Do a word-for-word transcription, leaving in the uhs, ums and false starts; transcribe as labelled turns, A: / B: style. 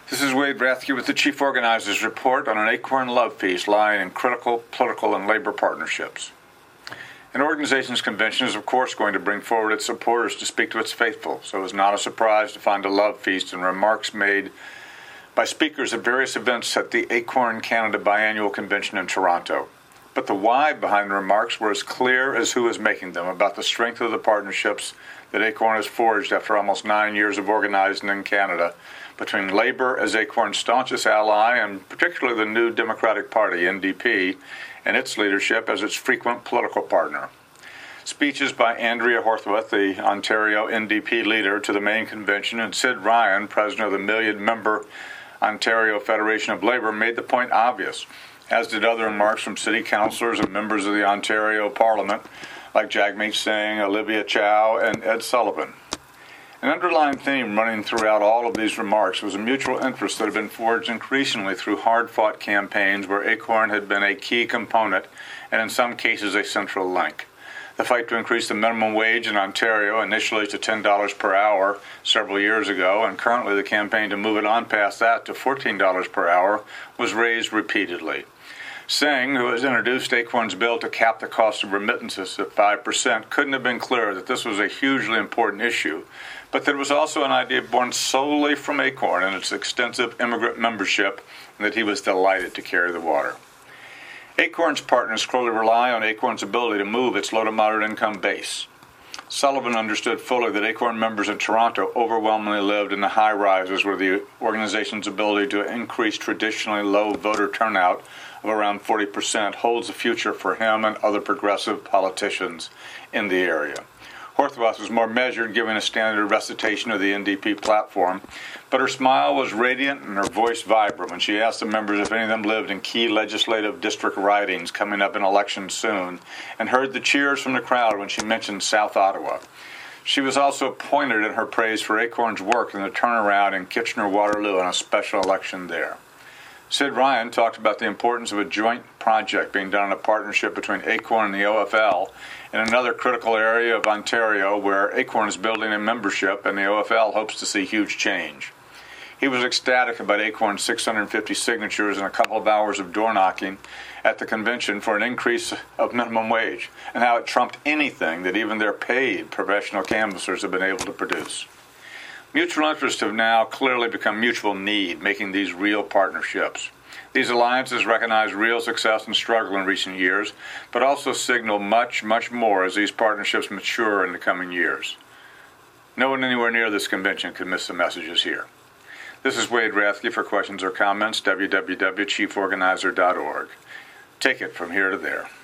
A: This is Wade Rathke with the Chief Organizer's Report on an Acorn Love Feast lying in critical political and labor partnerships. An organization's convention is, of course, going to bring forward its supporters to speak to its faithful, so it's not a surprise to find a love feast and remarks made by speakers at various events at the Acorn Canada Biannual Convention in Toronto. But the why behind the remarks were as clear as who was making them about the strength of the partnerships that Acorn has forged after almost nine years of organizing in Canada between Labour as Acorn's staunchest ally and particularly the New Democratic Party, N D P, and its leadership as its frequent political partner. Speeches by Andrea Horwath, the Ontario N D P leader, to the main convention, and Sid Ryan, president of the million-member Ontario Federation of Labour, made the point obvious, as did other remarks from city councillors and members of the Ontario Parliament, like Jagmeet Singh, Olivia Chow, and Ed Sullivan. An underlying theme running throughout all of these remarks was a mutual interest that had been forged increasingly through hard-fought campaigns where Acorn had been a key component and in some cases a central link. The fight to increase the minimum wage in Ontario, initially to ten dollars per hour several years ago, and currently the campaign to move it on past that to fourteen dollars per hour, was raised repeatedly. Singh, who has introduced Acorn's bill to cap the cost of remittances at five percent, couldn't have been clearer that this was a hugely important issue, but that it was also an idea born solely from Acorn and its extensive immigrant membership, and that he was delighted to carry the water. Acorn's partners clearly rely on Acorn's ability to move its low to moderate income base. Sullivan understood fully that Acorn members in Toronto overwhelmingly lived in the high rises where the organization's ability to increase traditionally low voter turnout of around forty percent holds a future for him and other progressive politicians in the area. Horwath was more measured, giving a standard recitation of the N D P platform, but her smile was radiant and her voice vibrant when she asked the members if any of them lived in key legislative district ridings coming up in elections soon, and heard the cheers from the crowd when she mentioned South Ottawa. She was also pointed in her praise for Acorn's work in the turnaround in Kitchener-Waterloo on a special election there. Sid Ryan talked about the importance of a joint project being done in a partnership between Acorn and the O F L in another critical area of Ontario where Acorn is building a membership and the O F L hopes to see huge change. He was ecstatic about Acorn's six hundred fifty signatures and a couple of hours of door knocking at the convention for an increase of minimum wage, and how it trumped anything that even their paid professional canvassers have been able to produce. Mutual interests have now clearly become mutual need, making these real partnerships. These alliances recognize real success and struggle in recent years, but also signal much, much more as these partnerships mature in the coming years. No one anywhere near this convention could miss the messages here. This is Wade Rathke. For questions or comments, w w w dot chief organizer dot org. Take it from here to there.